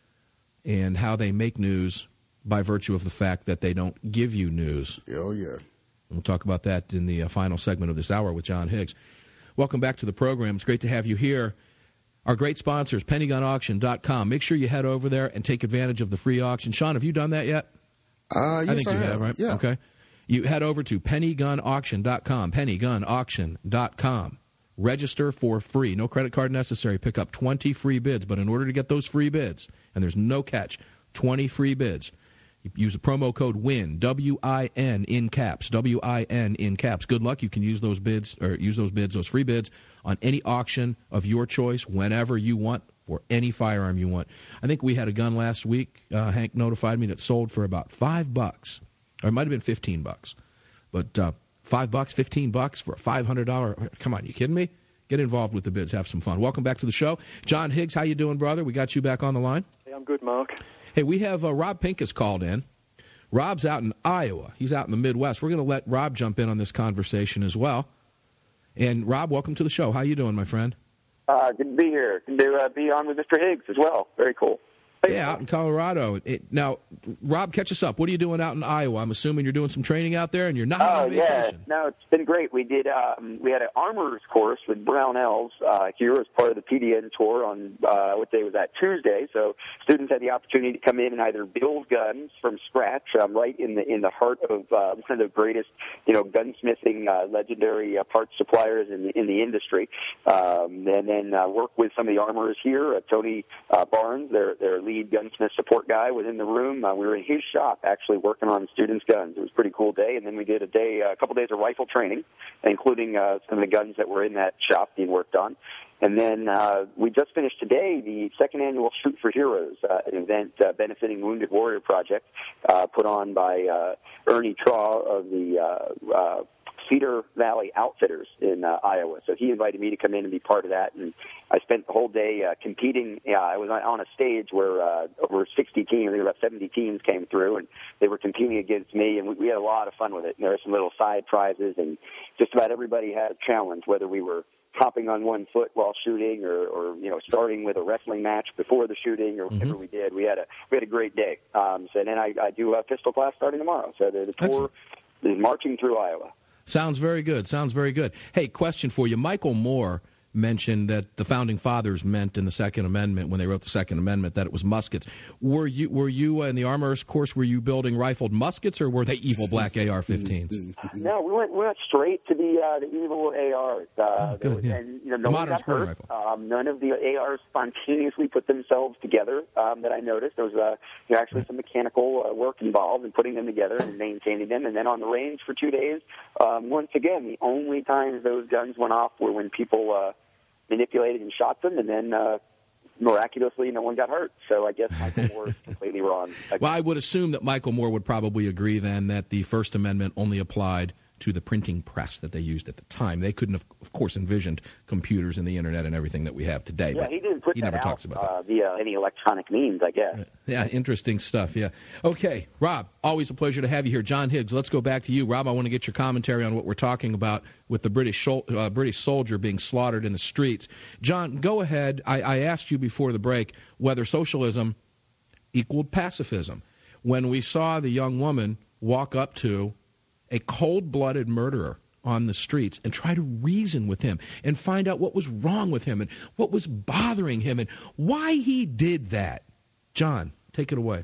S3: and how they make news by virtue of the fact that they don't give you news.
S4: Oh, yeah.
S3: We'll talk about that in the uh, final segment of this hour with John Higgs. Welcome back to the program. It's great to have you here. Our great sponsors, penny gun auction dot com. Make sure you head over there and take advantage of the free auction. Sean, have you done that yet?
S4: Uh, yes,
S3: I think
S4: I
S3: you
S4: have.
S3: have, right?
S4: Yeah.
S3: Okay. You head over to penny gun auction dot com, penny gun auction dot com. Register for free. No credit card necessary. Pick up twenty free bids. But in order to get those free bids, and there's no catch, twenty free bids, you use the promo code WIN, W I N in caps, W I N in caps. Good luck. You can use those bids, or use those bids, those free bids, on any auction of your choice, whenever you want, for any firearm you want. I think we had a gun last week, uh, Hank notified me, that sold for about five bucks. Or it might have been fifteen bucks. But uh, five bucks, fifteen bucks for a five hundred dollars. Come on, you kidding me? Get involved with the bids. Have some fun. Welcome back to the show. John Higgs, how you doing, brother? We got you back on the line.
S14: Hey, I'm good, Mark.
S3: Hey, we have uh, Rob Pincus called in. Rob's out in Iowa. He's out in the Midwest. We're going to let Rob jump in on this conversation as well. And, Rob, welcome to the show. How you doing, my friend?
S1: Uh, good to be here. Good to uh, be on with Mister Higgs as well. Very cool.
S3: Yeah, out in Colorado. It, now, Rob, catch us up. What are you doing out in Iowa? I'm assuming you're doing some training out there, and you're not
S1: Oh,
S3: on
S1: yeah.
S3: vacation.
S1: No, it's been great. We did. Um, we had an armorer's course with Brownells uh, here as part of the P D N tour on uh, what day was that? Tuesday. So students had the opportunity to come in and either build guns from scratch, um, right in the in the heart of uh, one of the greatest, you know, gunsmithing uh, legendary uh, parts suppliers in the, in the industry, um, and then uh, work with some of the armorers here. Uh, Tony uh, Barnes, their their lead gunsmith support guy, was in the room. Uh, we were in his shop actually working on students' guns. It was a pretty cool day. And then we did a day, uh, a couple days of rifle training, including uh, some of the guns that were in that shop being worked on. And then uh, we just finished today the second annual Shoot for Heroes, uh, an event uh, benefiting Wounded Warrior Project, uh, put on by uh, Ernie Traw of the uh, uh, Cedar Valley Outfitters in uh, Iowa. So he invited me to come in and be part of that, and I spent the whole day uh, competing. Uh, I was on a stage where uh, over sixty teams, I think about seventy teams came through, and they were competing against me, and we, we had a lot of fun with it. And there were some little side prizes, and just about everybody had a challenge, whether we were hopping on one foot while shooting, or, or you know, starting with a wrestling match before the shooting, or whatever mm-hmm. we did. We had a we had a great day. Um, so then I, I do a pistol class starting tomorrow. So the, the tour is marching through Iowa.
S3: Sounds very good. Sounds very good. Hey, question for you. Michael Moore mentioned that the founding fathers meant in the Second Amendment, when they wrote the Second Amendment, that it was muskets. Were you were you uh, in the armorer's course? Were you building rifled muskets, or were they evil black A R fifteens?
S1: No, we went we went straight to the uh, the evil A Rs. Uh,
S3: oh, good,
S1: was,
S3: yeah.
S1: And you know, no
S3: the
S1: one
S3: modern
S1: got
S3: square
S1: hurt.
S3: rifle.
S1: Um, none of the A Rs spontaneously put themselves together. Um, that I noticed there was uh, you know, actually some mechanical uh, work involved in putting them together and maintaining them. And then on the range for two days, um, once again, the only times those guns went off were when people Uh, manipulated and shot them, and then uh, miraculously no one got hurt. So I guess Michael Moore is completely wrong.
S3: Well, I would assume that Michael Moore would probably agree then that the First Amendment only applied to the printing press that they used at the time. They couldn't have, of course, envisioned computers and the Internet and everything that we have today.
S1: Yeah,
S3: but
S1: he didn't put
S3: he
S1: that
S3: never
S1: out
S3: talks about that.
S1: Uh, via any electronic means, I guess.
S3: Yeah, interesting stuff, yeah. Okay, Rob, always a pleasure to have you here. John Higgs, let's go back to you. Rob, I want to get your commentary on what we're talking about with the British uh, British soldier being slaughtered in the streets. John, go ahead. I, I asked you before the break whether socialism equaled pacifism. When we saw the young woman walk up to a cold-blooded murderer on the streets and try to reason with him and find out what was wrong with him and what was bothering him and why he did that. John, take it away.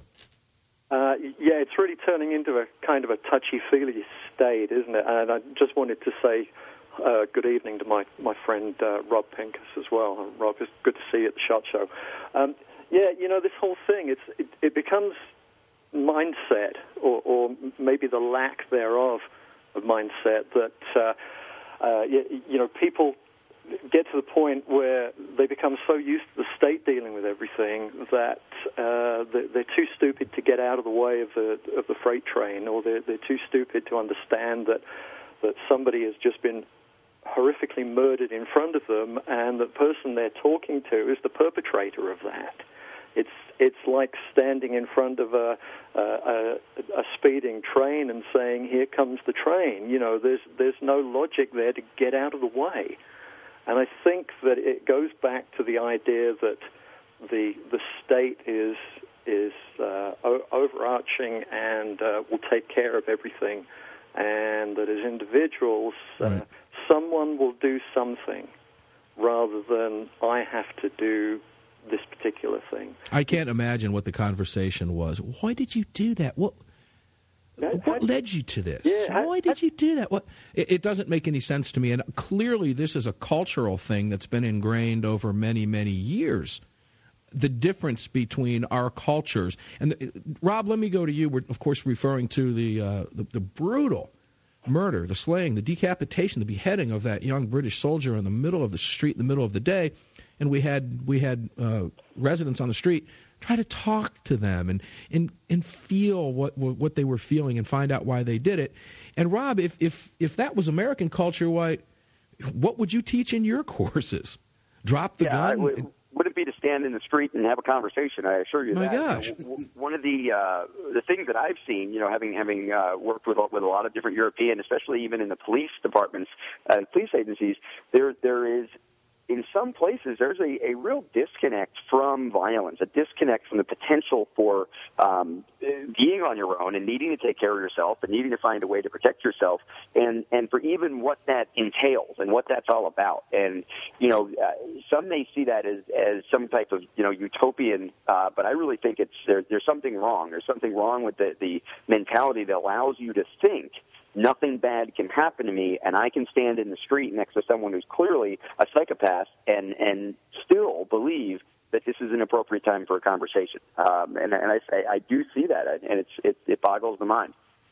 S14: Uh, yeah, it's really turning into a kind of a touchy-feely state, isn't it? And I just wanted to say uh, good evening to my, my friend uh, Rob Pincus as well. Uh, Rob, it's good to see you at the SHOT Show. Um, yeah, you know, this whole thing, it's it, it becomes mindset, or, or maybe the lack thereof of mindset, that uh, uh, you, you know, people get to the point where they become so used to the state dealing with everything that uh, they're, they're too stupid to get out of the way of the of the freight train, or they're, they're too stupid to understand that that somebody has just been horrifically murdered in front of them, and the person they're talking to is the perpetrator of that. It's it's like standing in front of a, a a speeding train and saying, "Here comes the train." You know, there's there's no logic there to get out of the way. And I think that it goes back to the idea that the the state is is uh, o- overarching and uh, will take care of everything, and that as individuals, uh, right. someone will do something rather than I have to do this particular thing.
S3: I can't imagine what the conversation was. Why did you do that? What what led you to this?
S14: Yeah,
S3: Why did you do that? What? It, it doesn't make any sense to me. And clearly, this is a cultural thing that's been ingrained over many, many years. The difference between our cultures. And the, Rob, let me go to you. We're of course referring to the, uh, the the brutal murder, the slaying, the decapitation, the beheading of that young British soldier in the middle of the street, in the middle of the day. And we had we had uh, residents on the street try to talk to them and and, and feel what what they were feeling and find out why they did it. And Rob, if if if that was American culture, why what would you teach in your courses? Drop the
S1: yeah,
S3: gun.
S1: I would, would it be to stand in the street and have a conversation? I assure you
S3: My
S1: that.
S3: gosh.
S1: You know, one of the uh, the things that I've seen, you know, having having uh, worked with with a lot of different European, especially even in the police departments, uh, police agencies, there there is. In some places, there's a, a real disconnect from violence, a disconnect from the potential for um, being on your own and needing to take care of yourself and needing to find a way to protect yourself, and, and for even what that entails and what that's all about. And, you know, uh, some may see that as, as some type of, you know, utopian, uh, but I really think it's there, there's something wrong. There's something wrong with the, the mentality that allows you to think nothing bad can happen to me, and I can stand in the street next to someone who's clearly a psychopath and, and still believe that this is an appropriate time for a conversation. Um, and, and I, I do see that, and it's, it, it boggles the mind.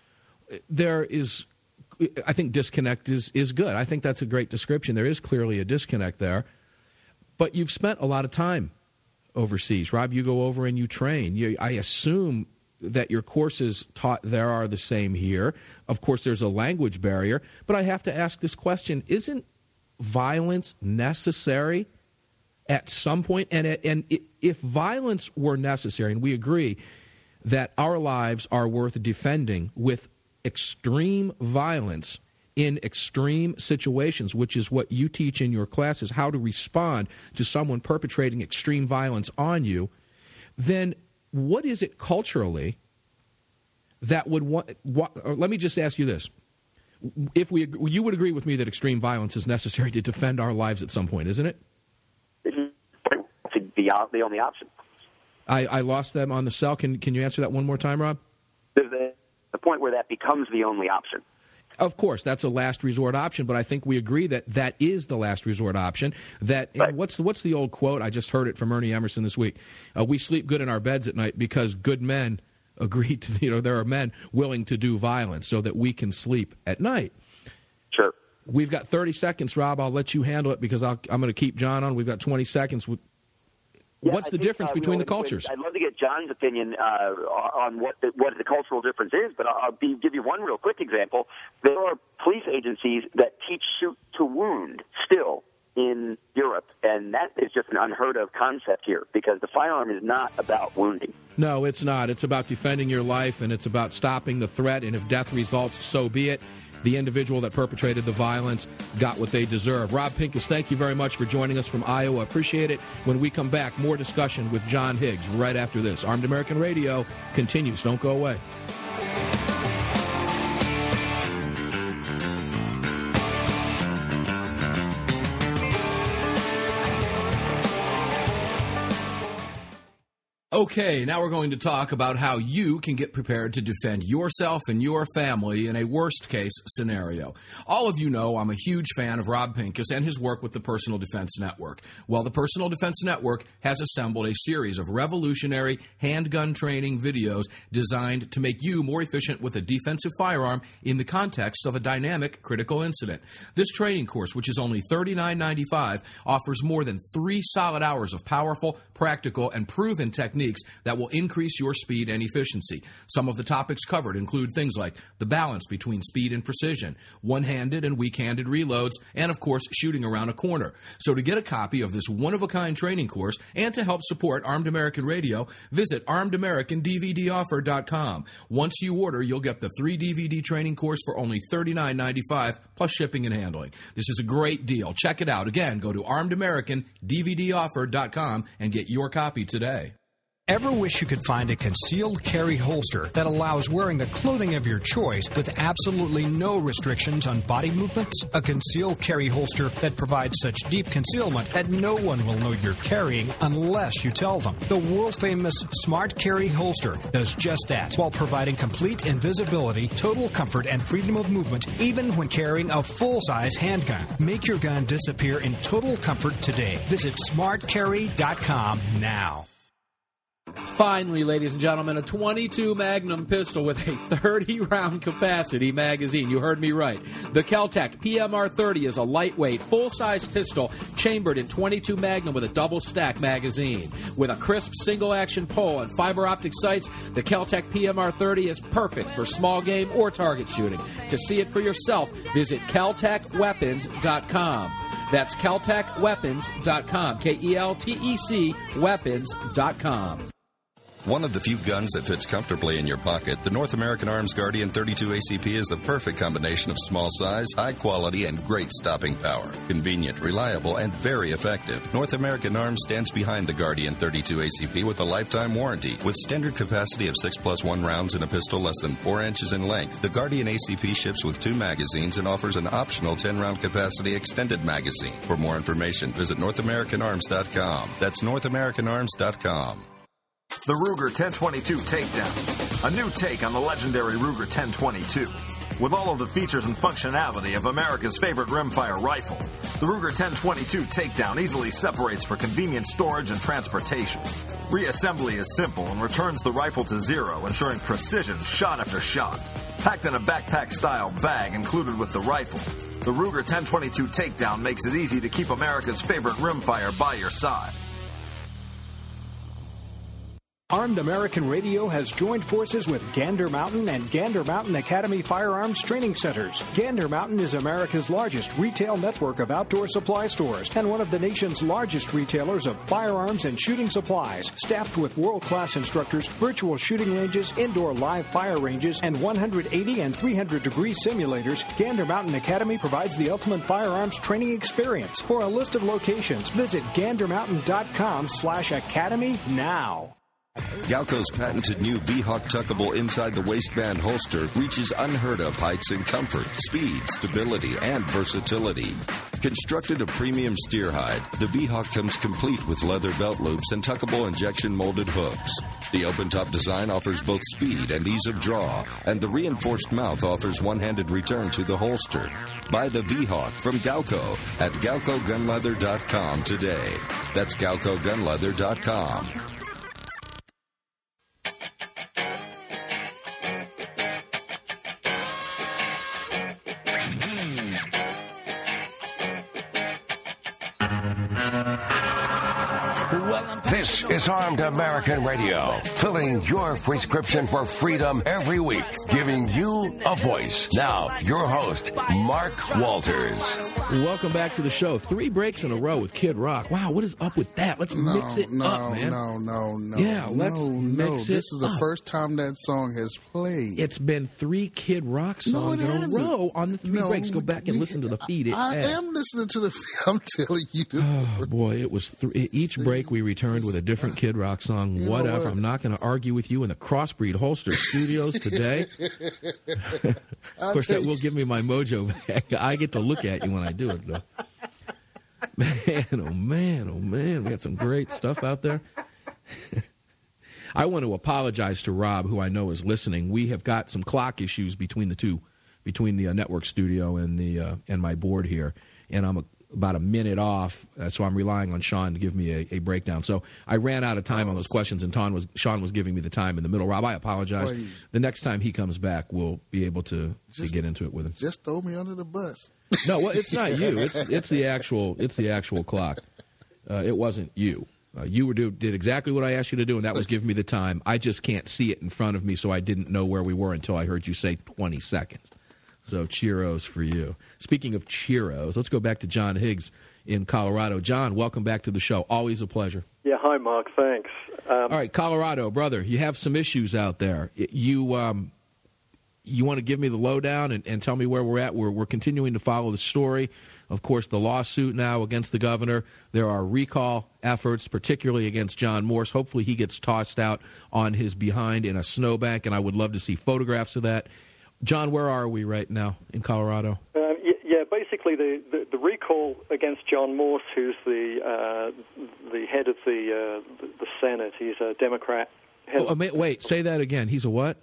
S3: There is, I think disconnect is, is good. I think that's a great description. There is clearly a disconnect there. But you've spent a lot of time overseas. Rob, you go over and you train. You, I assume that your courses taught there are the same here. Of course, there's a language barrier. But I have to ask this question. Isn't violence necessary at some point? And, and if violence were necessary, and we agree that our lives are worth defending with extreme violence in extreme situations, which is what you teach in your classes, how to respond to someone perpetrating extreme violence on you, then what is it culturally that would want, or let me just ask you this. If we, you would agree with me that extreme violence is necessary to defend our lives at some point, isn't it?
S1: It's the, the only option.
S3: I, I lost them on the cell. Can, can you answer that one more time, Rob?
S1: There's the, the point where that becomes the only option.
S3: Of course, that's a last resort option, but I think we agree that that is the last resort option. That
S1: right.
S3: what's the, what's the old quote? I just heard it from Ernie Emerson this week. Uh, we sleep good in our beds at night because good men agree to, you know, there are men willing to do violence so that we can sleep at night.
S1: Sure.
S3: We've got thirty seconds, Rob. I'll let you handle it because I'll, I'm going to keep John on. We've got twenty seconds.
S1: Yeah,
S3: What's
S1: I
S3: the
S1: think,
S3: difference
S1: uh,
S3: between
S1: you know,
S3: the cultures?
S1: I'd love to get John's opinion uh, on what the, what the cultural difference is, but I'll be, give you one real quick example. There are police agencies that teach shoot to wound still in Europe, and that is just an unheard of concept here because the firearm is not about wounding.
S3: No, it's not. It's about defending your life, and it's about stopping the threat, and if death results, so be it. The individual that perpetrated the violence got what they deserve. Rob Pincus, thank you very much for joining us from Iowa. Appreciate it. When we come back, more discussion with John Higgs right after this. Armed American Radio continues. Don't go away. Okay, now we're going to talk about how you can get prepared to defend yourself and your family in a worst-case scenario. All of you know I'm a huge fan of Rob Pincus and his work with the Personal Defense Network. Well, the Personal Defense Network has assembled a series of revolutionary handgun training videos designed to make you more efficient with a defensive firearm in the context of a dynamic critical incident. This training course, which is only thirty-nine ninety-five, offers more than three solid hours of powerful, practical, and proven techniques
S15: techniques that will increase your speed and efficiency. Some of the topics covered include things like the balance between speed and precision, one-handed and weak-handed reloads, and, of course, shooting around a corner. So to get a copy of this one-of-a-kind training course and to help support Armed American Radio, visit armed american d v d offer dot com. Once you order, you'll get the three D V D training course for only thirty-nine ninety-five plus shipping and handling. This is a great deal. Check it out. Again, go to armed american d v d offer dot com and get your copy today.
S5: Ever wish you could find a concealed carry holster that allows wearing the clothing of your choice with absolutely no restrictions on body movements? A concealed carry holster that provides such deep concealment that no one will know you're carrying unless you tell them. The world-famous Smart Carry holster does just that while providing complete invisibility, total comfort, and freedom of movement even when carrying a full-size handgun. Make your gun disappear in total comfort today. Visit smart carry dot com now.
S15: Finally, ladies and gentlemen, a twenty-two Magnum pistol with a thirty round capacity magazine. You heard me right. The Kel-Tec P M R thirty is a lightweight, full-size pistol chambered in twenty-two Magnum with a double-stack magazine. With a crisp single-action pole and fiber optic sights, the Kel-Tec P M R thirty is perfect for small game or target shooting. To see it for yourself, visit kel tec weapons dot com. That's kel tec weapons dot com. K E L T E C weapons dot com.
S12: One of the few guns that fits comfortably in your pocket, the North American Arms Guardian thirty-two A C P is the perfect combination of small size, high quality, and great stopping power. Convenient, reliable, and very effective. North American Arms stands behind the Guardian thirty-two A C P with a lifetime warranty. With standard capacity of six plus one rounds in a pistol less than four inches in length, the Guardian A C P ships with two magazines and offers an optional ten round capacity extended magazine. For more information, visit north american arms dot com. That's north american arms dot com.
S13: The Ruger ten twenty-two Takedown, a new take on the legendary Ruger ten twenty-two. With all of the features and functionality of America's favorite rimfire rifle, the Ruger ten twenty-two Takedown easily separates for convenient storage and transportation. Reassembly is simple and returns the rifle to zero, ensuring precision shot after shot. Packed in a backpack-style bag included with the rifle, the Ruger ten twenty-two Takedown makes it easy to keep America's favorite rimfire by your side.
S5: Armed American Radio has joined forces with Gander Mountain and Gander Mountain Academy Firearms Training Centers. Gander Mountain is America's largest retail network of outdoor supply stores and one of the nation's largest retailers of firearms and shooting supplies. Staffed with world-class instructors, virtual shooting ranges, indoor live fire ranges, and one hundred eighty and three hundred degree simulators, Gander Mountain Academy provides the ultimate firearms training experience. For a list of locations, visit gander mountain dot com slash academy now.
S12: Galco's patented new V-Hawk tuckable inside the waistband holster reaches unheard of heights in comfort, speed, stability, and versatility. Constructed of premium steer hide, the V-Hawk comes complete with leather belt loops and tuckable injection molded hooks. The open-top design offers both speed and ease of draw, and the reinforced mouth offers one-handed return to the holster. Buy the V-Hawk from Galco at galco gun leather dot com today. That's galco gun leather dot com.
S2: This is Armed American Radio, filling your prescription for freedom every week, giving you a voice. Now, your host, Mark Walters.
S3: Welcome back to the show. Three breaks in a row with Kid Rock. Wow, what is up with that? Let's
S4: no,
S3: mix it
S4: no,
S3: up, man.
S4: No, no, no.
S3: Yeah, let's
S4: no,
S3: mix
S4: no.
S3: it
S4: This is the
S3: up.
S4: first time that song has played.
S3: It's been three Kid Rock songs
S4: no,
S3: in a
S4: hasn't.
S3: row on the three
S4: no,
S3: breaks. Go back and
S4: we,
S3: listen to the feed. It
S4: I
S3: has.
S4: am listening to the feed. I'm telling you.
S3: Oh, boy, it was th- each break we returned with a different Kid Rock song.
S4: You
S3: Whatever.
S4: what?
S3: I'm not going to argue with you in the Crossbreed Holster Studios today. Of course, that will give me my mojo back. I get to look at you when I do it, though. Man, oh man, oh man, we got some great stuff out there. I want to apologize to Rob, who I know is listening. We have got some clock issues between the two, between the uh, network studio and the uh, and my board here, and I'm a, about a minute off, uh, so I'm relying on Sean to give me a, a breakdown. So I ran out of time on those questions, and Ton was, Sean was giving me the time in the middle. Rob, I apologize.
S4: Boy,
S3: the next time he comes back, we'll be able to, just, to get into it with him.
S4: Just throw me under the bus.
S3: No, well, it's not you. It's it's the actual it's the actual clock. Uh, it wasn't you. Uh, you were do, did exactly what I asked you to do, and that was give me the time. I just can't see it in front of me, so I didn't know where we were until I heard you say twenty seconds. So cheeros for you. Speaking of cheeros, let's go back to John Higgs in Colorado. John, welcome back to the show. Always a pleasure.
S14: Yeah, hi, Mark. Thanks. Um,
S3: All right, Colorado, brother, you have some issues out there. You um, you want to give me the lowdown and, and tell me where we're at? We're, we're continuing to follow the story. Of course, the lawsuit now against the governor. There are recall efforts, particularly against John Morse. Hopefully he gets tossed out on his behind in a snowbank, and I would love to see photographs of that. John, where are we right now in Colorado?
S14: Um, yeah, basically the, the, the recall against John Morse, who's the uh, the head of the, uh, the the Senate. He's a Democrat.
S3: Oh, wait, say that again. He's a what?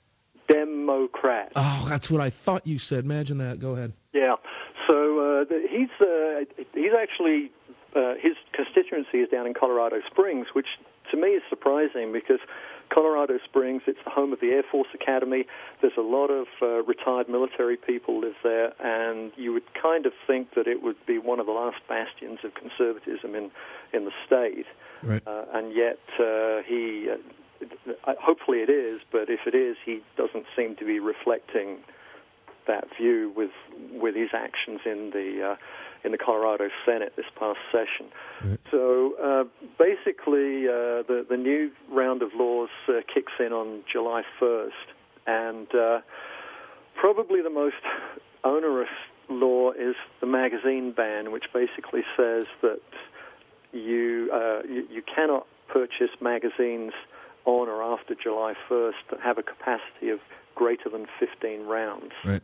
S14: Democrat.
S3: Oh, that's what I thought you said. Imagine that. Go ahead.
S14: Yeah. So uh, the, he's uh, he's actually uh, his constituency is down in Colorado Springs, which to me is surprising because Colorado Springs, it's the home of the Air Force Academy. There's a lot of uh, retired military people live there, and you would kind of think that it would be one of the last bastions of conservatism in in the state.
S3: Right.
S14: Uh, and yet uh, he. Uh, Hopefully it is, but if it is, he doesn't seem to be reflecting that view with with his actions in the uh, in the Colorado Senate this past session. Right. So uh, basically, uh, the the new round of laws uh, kicks in on July first, and uh, probably the most onerous law is the magazine ban, which basically says that you uh, you, you cannot purchase magazines on or after July first that have a capacity of greater than fifteen rounds.
S3: Right.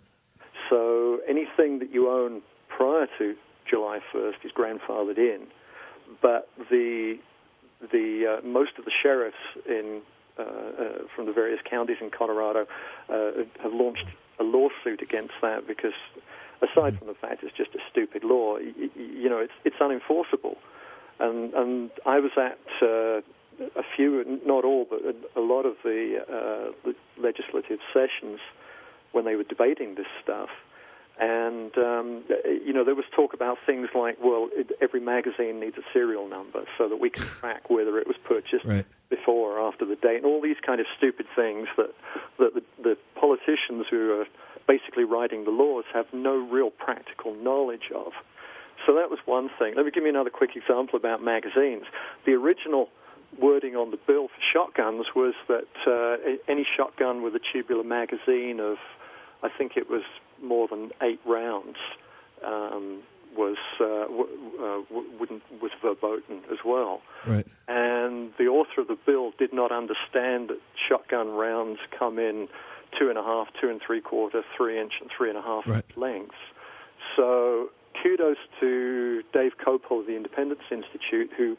S14: So anything that you own prior to July first is grandfathered in, but the the uh, most of the sheriffs in uh, uh, from the various counties in Colorado uh, have launched a lawsuit against that because, aside from the fact it's just a stupid law, you, you know, it's it's unenforceable. And and I was at uh, a few, not all, but a, a lot of the, uh, the legislative sessions when they were debating this stuff. And, um, you know, there was talk about things like, well, it, every magazine needs a serial number so that we can track whether it was purchased
S3: right.
S14: before or after the date, and all these kind of stupid things that, that the, the politicians who are basically writing the laws have no real practical knowledge of. So that was one thing. Let me give you another quick example about magazines. The original wording on the bill for shotguns was that uh, any shotgun with a tubular magazine of, I think it was more than eight rounds, um, was uh, w- uh, w- wouldn't was verboten as well.
S3: Right.
S14: And the author of the bill did not understand that shotgun rounds come in two and a half, two and three quarter, three inch, and three and a half
S3: right.
S14: lengths. So kudos to Dave Kopel of the Independence Institute, who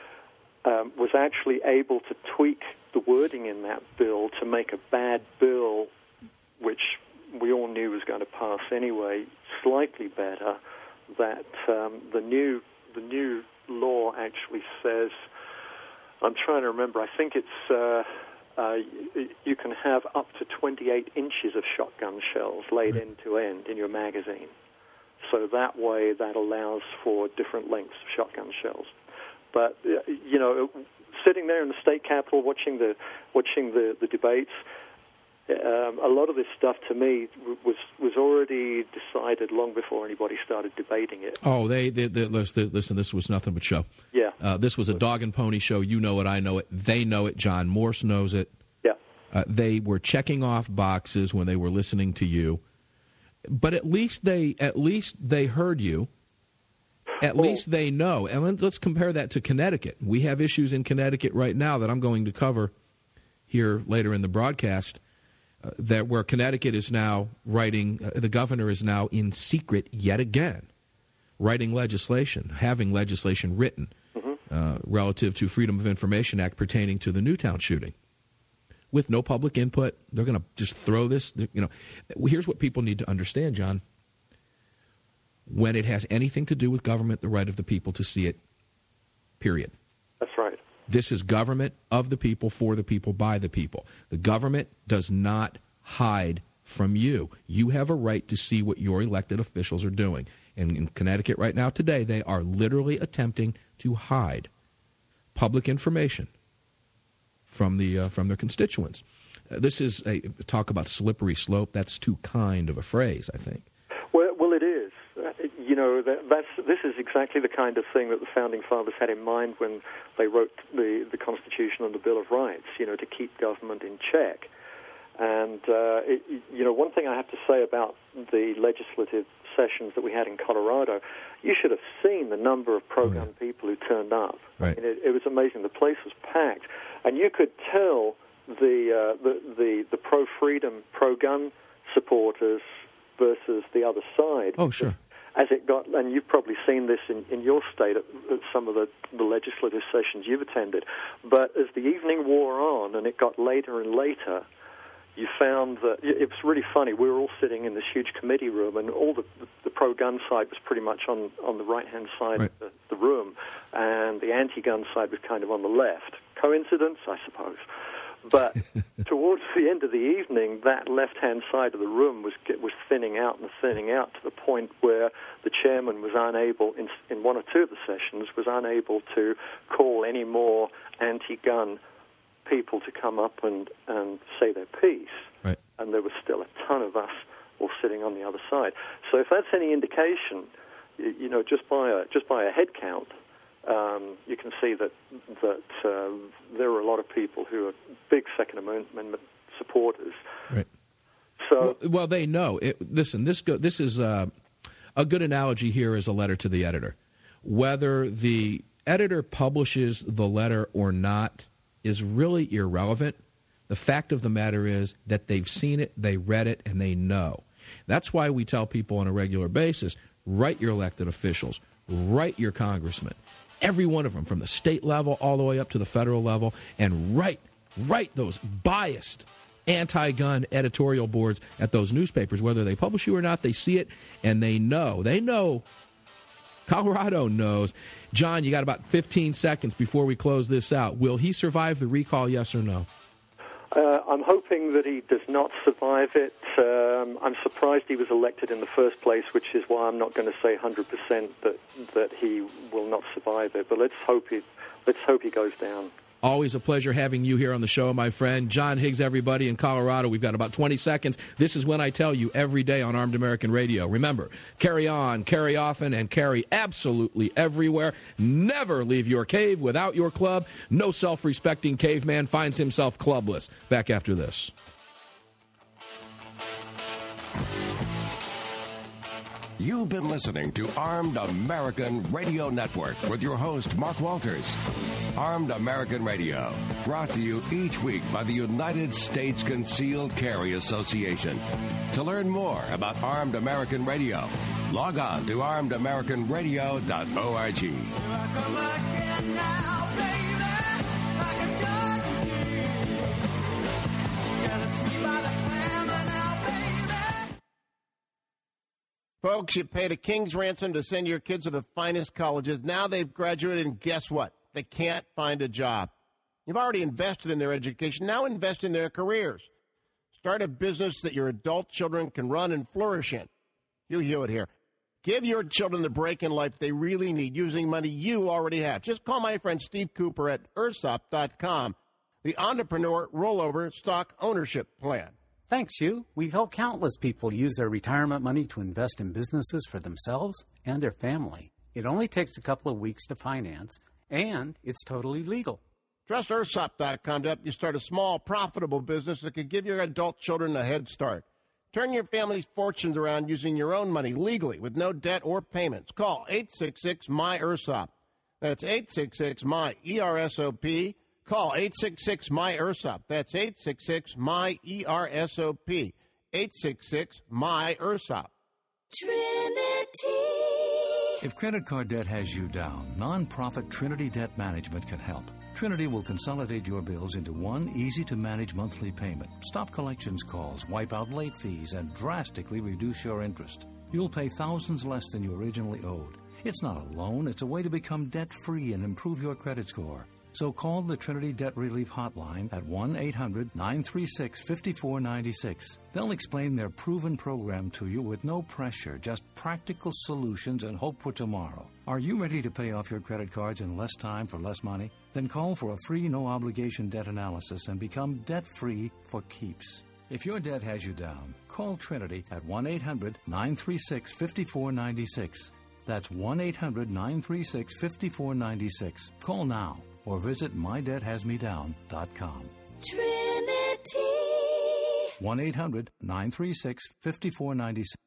S14: Um, was actually able to tweak the wording in that bill to make a bad bill, which we all knew was going to pass anyway, slightly better. That um, the new the new law actually says, I'm trying to remember, I think it's uh, uh, you can have up to twenty-eight inches of shotgun shells laid end to end in your magazine. So that way, that allows for different lengths of shotgun shells. But, you know, sitting there in the state capitol watching the watching the, the debates, um, a lot of this stuff to me was was already decided long before anybody started debating it.
S3: Oh, they, they, they listen, listen, this was nothing but show.
S14: Yeah.
S3: Uh, this was a dog and pony show. You know it, I know it. They know it. John Morse knows it.
S14: Yeah.
S3: Uh, they were checking off boxes when they were listening to you. But at least they at least they heard you. At
S14: well,
S3: least they know. And let's compare that to Connecticut. We have issues in Connecticut right now that I'm going to cover here later in the broadcast, uh, that where Connecticut is now writing, uh, the governor is now in secret yet again, writing legislation, having legislation written
S14: mm-hmm.
S3: uh, relative to Freedom of Information Act pertaining to the Newtown shooting. With no public input, they're going to just throw this. You know, here's what people need to understand, John. When it has anything to do with government, the right of the people to see it, period.
S14: That's right.
S3: This is government of the people, for the people, by the people. The government does not hide from you. You have a right to see what your elected officials are doing. And in Connecticut right now today, they are literally attempting to hide. public information from the uh, from their constituents. Uh, this is a talk about slippery slope. That's too kind of a phrase, I think.
S14: Well, well it is. Uh, you know, that, that's this is exactly the kind of thing that the Founding Fathers had in mind when they wrote the, the Constitution and the Bill of Rights, you know, to keep government in check. And, uh, it, you know, one thing I have to say about the legislative sessions that we had in Colorado, you should have seen the number of pro-gun yeah. people who turned up.
S3: Right.
S14: I mean, it, it was amazing. The place was packed. And you could tell the, uh, the, the, the pro-freedom, pro-gun supporters versus the other side.
S3: Oh, sure.
S14: As it got, and you've probably seen this in, in your state at, at some of the, the legislative sessions you've attended, but as the evening wore on and it got later and later, you found that it was really funny. We were all sitting in this huge committee room, and all the, the, the pro-gun side was pretty much on, on the right-hand side right. of the, the room, and the anti-gun side was kind of on the left. Coincidence, I suppose. But towards the end of the evening, that left-hand side of the room was was thinning out and thinning out to the point where the chairman was unable, in, in one or two of the sessions, was unable to call any more anti-gun people to come up and, and say their piece.
S3: Right.
S14: And there was still a ton of us all sitting on the other side. So if that's any indication, you, you know, just by a, just by a head count, Um, you can see that that uh, there are a lot of people who are big Second Amendment supporters.
S3: Right.
S14: So,
S3: well, well they know. It, listen, this go, this is uh, a good analogy here is a letter to the editor. Whether the editor publishes the letter or not is really irrelevant. The fact of the matter is that they've seen it, they read it, and they know. That's why we tell people on a regular basis, write your elected officials, write your congressmen. Every one of them, from the state level all the way up to the federal level, and write, write those biased anti-gun editorial boards at those newspapers. Whether they publish you or not, they see it, and they know. They know. Colorado knows. John, you got about fifteen seconds before we close this out. Will he survive the recall, yes or no?
S14: Uh, I'm hoping that he does not survive it. Um, I'm surprised he was elected in the first place, which is why I'm not going to say one hundred percent that that he will not survive it. But let's hope he let's hope he goes down.
S3: Always a pleasure having you here on the show, my friend. John Higgs, everybody in Colorado. We've got about twenty seconds. This is when I tell you every day on Armed American Radio. Remember, carry on, carry often, and carry absolutely everywhere. Never leave your cave without your club. No self-respecting caveman finds himself clubless. Back after this.
S2: You've been listening to Armed American Radio Network with your host, Mark Walters. Armed American Radio, brought to you each week by the United States Concealed Carry Association. To learn more about Armed American Radio, log on to armed american radio dot org.
S6: Folks, you paid a king's ransom to send your kids to the finest colleges. Now they've graduated, and guess what? They can't find a job. You've already invested in their education. Now invest in their careers. Start a business that your adult children can run and flourish in. You hear it here. Give your children the break in life they really need using money you already have. Just call my friend Steve Cooper at ursop dot com, the Entrepreneur Rollover Stock Ownership Plan.
S22: Thanks, Hugh. We've helped countless people use their retirement money to invest in businesses for themselves and their family. It only takes a couple of weeks to finance, and it's totally legal.
S6: Trust ursop dot com to help you start a small, profitable business that could give your adult children a head start. Turn your family's fortunes around using your own money legally with no debt or payments. Call eight six six, M Y, URSOP. That's eight six six, M Y, E R S O P. Call eight six six, M Y, URSOP. That's eight six six, M Y, E R S O P. eight six six, M Y, URSOP.
S20: Trinity. If credit card debt has you down, nonprofit Trinity Debt Management can help. Trinity will consolidate your bills into one easy-to-manage monthly payment, stop collections calls, wipe out late fees, and drastically reduce your interest. You'll pay thousands less than you originally owed. It's not a loan, it's a way to become debt-free and improve your credit score. So call the Trinity Debt Relief Hotline at one eight hundred, nine three six, five four nine six. They'll explain their proven program to you with no pressure, just practical solutions and hope for tomorrow. Are you ready to pay off your credit cards in less time for less money? Then call for a free no-obligation debt analysis and become debt-free for keeps. If your debt has you down, call Trinity at one eight hundred nine three six five four nine six. That's one eight hundred nine three six five four nine six. Call now or visit my debt has me down dot com.
S8: Trinity.
S20: one eight hundred nine three six five four nine six.